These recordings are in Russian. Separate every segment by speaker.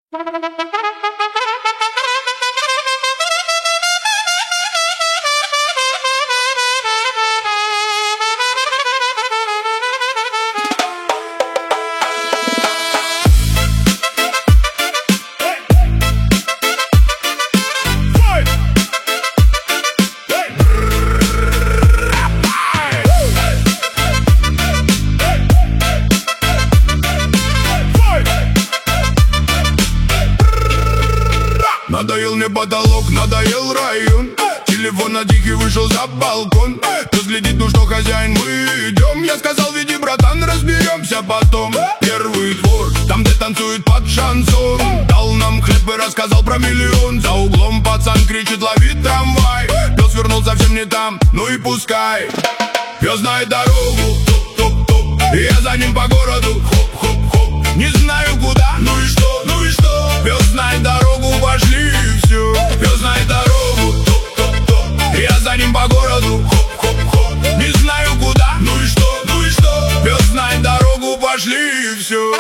Speaker 1: Надоел мне потолок, надоел район. Телефон на тихий вышел за балкон. Разглядеть, ну что, хозяин, мы идем. Я сказал, веди, братан, разберемся потом. Первый двор, там, где танцует под шансон. Дал нам хлеб и рассказал про миллион. За углом пацан кричит, лови трамвай. Пес вернул совсем не там, ну и пускай. Пес знает дорогу, топ-топ-топ. Я за ним по городу, хоп-хоп-хоп. Не знаю куда, ну и что, ну и что. Пес знает дорогу, пошли и все. Пес знает дорогу, топ-топ-топ. Я за ним по городу, хоп-хоп-хоп. Не знаю куда, ну и что, ну и что. Пес знает дорогу, пошли и все.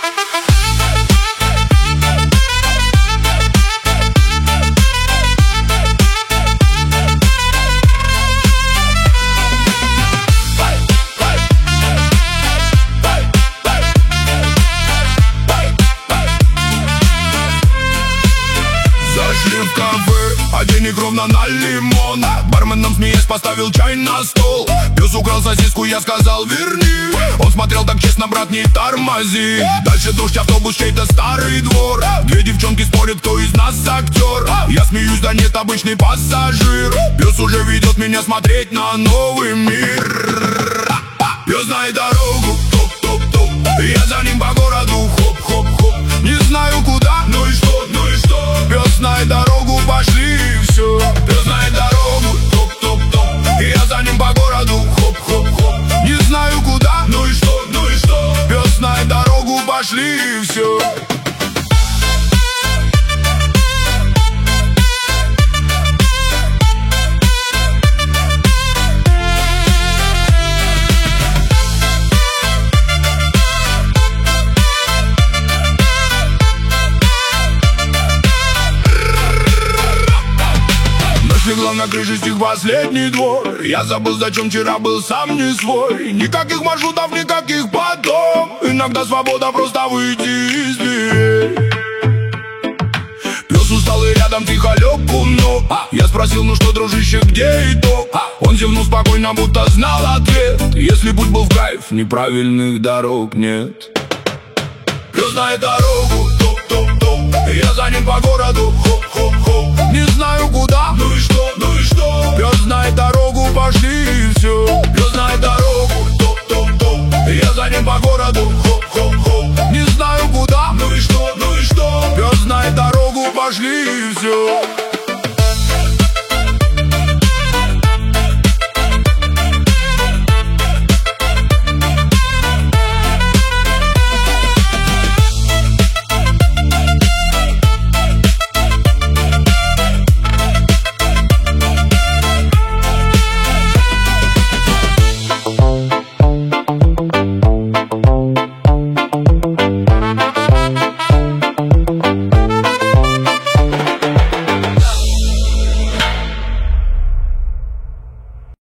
Speaker 1: В кафе, а денег ровно на лимон. Бармен нам, смеясь, поставил чай на стол. Пес украл сосиску, я сказал, верни. Он смотрел так честно, брат, не тормози. Дальше дождь, автобус, чей-то старый двор. Две девчонки спорят, кто из нас актер. Я смеюсь, да нет, обычный пассажир. Пес уже ведет меня смотреть на новый мир. Пес знает дорогу, топ-топ-топ. Я за ним по городу, хоп-хоп-хоп. Не знаю куда, ну и что, ну и что. Пес знает дорогу, пошли и все. Пес знает дорогу, топ-топ-топ. Я за ним по городу, хоп-хоп-хоп. Не знаю куда, ну и что, ну и что. Пес знает дорогу, пошли и все. Легла на крыше, стих последний двор. Я забыл, зачем вчера был сам не свой. Никаких маршрутов, никаких потом. Иногда свобода просто выйти из дверей. Пес устал и рядом тихо лег умно. Я спросил, ну что, дружище, где итог? Он зевнул спокойно, будто знал ответ. Если путь был в кайф, неправильных дорог нет. Пес знает дорогу, топ-топ-топ. Я за ним по городу, хоп-хоп-хоп. Не знаю куда, ну и что, ну и что. Пес знает дорогу, пошли и все. Пес знает дорогу, топ-топ-топ. Я за ним по городу, хоп-хоп-хоп. Не знаю куда, ну и что, ну и что. Пес знает дорогу, пошли и все.